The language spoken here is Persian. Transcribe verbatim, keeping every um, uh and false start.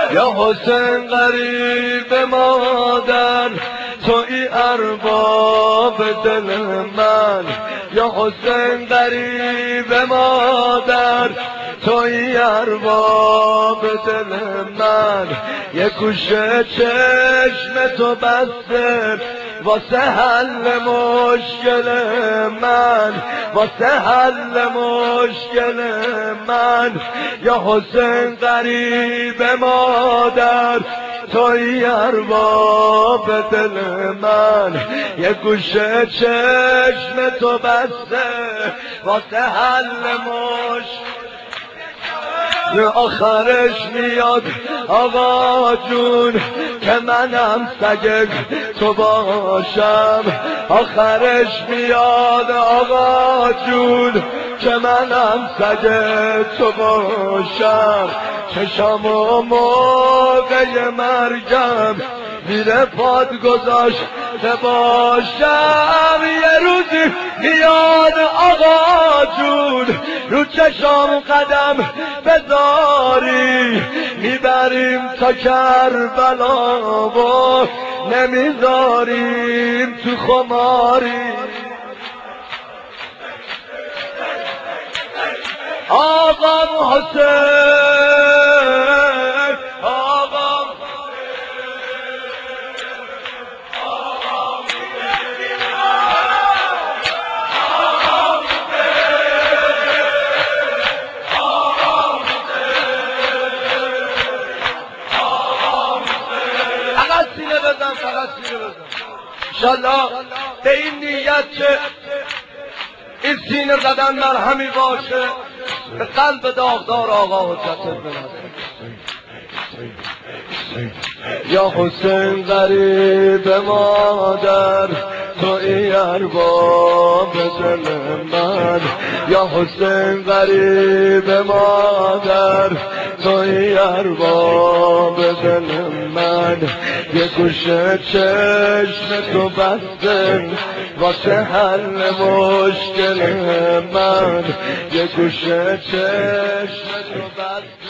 یا حسین غریب مادر توی ارباب دل من، یا حسین غریب مادر توی ارباب دل من. یه گوشه چشم تو بسته واسه حل مشکل من، واسه حل مشکل من. یا حسین غریب مادر توی ارباب دل من، یه گوشه چشم تو بسته واسه حل مشکل. آخرش میاد آقا جون که منم سگ تو باشم، آخرش میاد آقا جون که منم سگ تو باشم. چشم و موقع مرگم زیر پاد گذاشته باشم. یه روزی میاد آقا جون رو چشم قدم بذاری، میبریم تا کربلا و نمیذاریم تو خماری. آقا حسین، آقا فقط سینه بزن، فقط سینه بزن انشالله به این نیت که این سینه زدن مرهمی باشه به قلب داغدار آقا حجت بنده. یا حسین غریب مادر توی ارباب دل من، یا حسین غریب مادر توی ارباب دل من. یه گوشه چشم تو بسته واسه حل مشکل من، یه گوشه چشم تو بسته